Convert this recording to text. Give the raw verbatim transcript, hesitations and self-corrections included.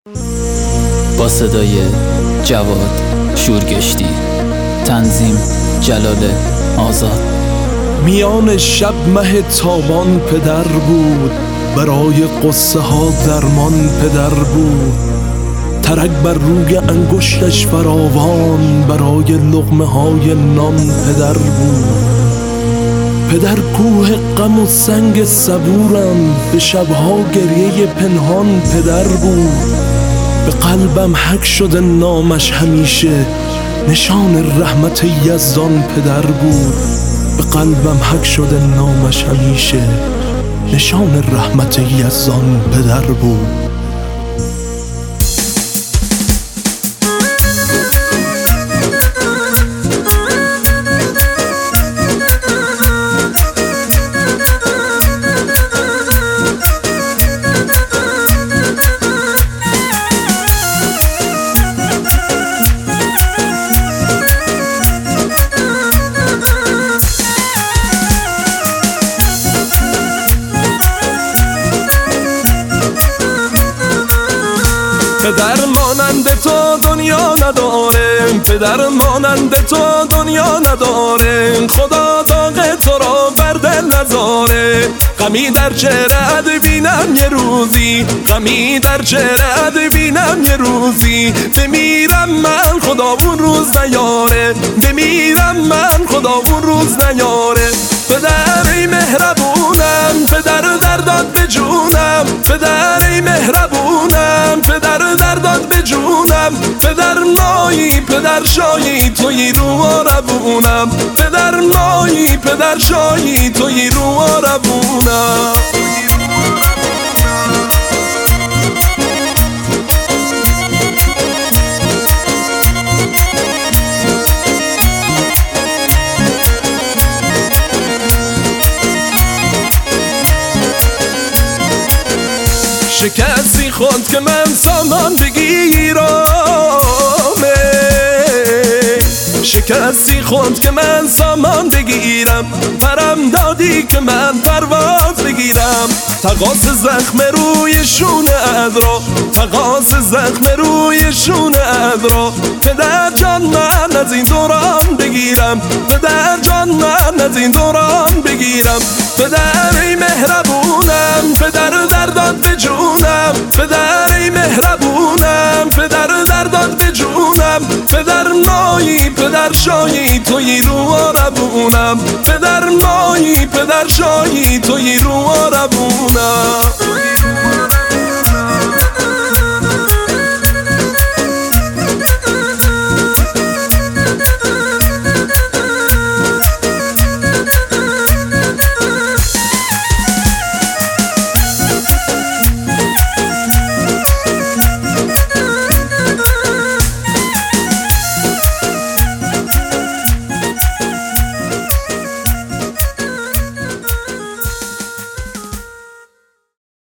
با صدای جواد شورگشتی، تنظیم جلال آزاد. میان شب مه تابان پدر بود، برای قصه ها درمان پدر بود. ترک بر روی انگشتش فراوان، برای لقمه های نان پدر بود. پدر کوه غم و سنگ صبورم، به شبها گریه پنهان پدر بود. به قلبم حک شده نامش همیشه، نشان رحمت یزدان پدر بود. به قلبم حک شده نامش همیشه، نشان رحمت یزدان پدر بود. پدر مانند تو دنیا نداره، پدر مانند تو دنیا نداره. خدا داغ تو را بر دل نذاره. غمی در چهره‌ات بینم یه روزی، غمی در چهره‌ات بینم یه روزی. بمیرم من خدا اون روز نیاره، بمیرم من خدا اون روز نیاره. پدر ای مهربونم، پدر درداد به جونم، پدر ای مهربونم، پدر درداد به جونم. پدر مایی پدر شایی توی رو و روونم، پدر مایی پدر شایی توی رو و روونم. شکستی خود که من سامان بگیرم، شکستی خود که من سامان بگیرم. پرم دادی که من پرواز بگیرم. تقاس زخم روی شونه ادرا، تقاس زخم روی شونه ادرا. پدر جان من از این دوران بگیرم، پدر جان من از این دوران بگیرم. پدر ای مهربونم، پدر درداد به جونم، پدر ای مهربونم، پدر درداد به جونم. پدر مایی پدر شایی توی رو و روونم، پدر مایی پدر شایی توی رو و روونم.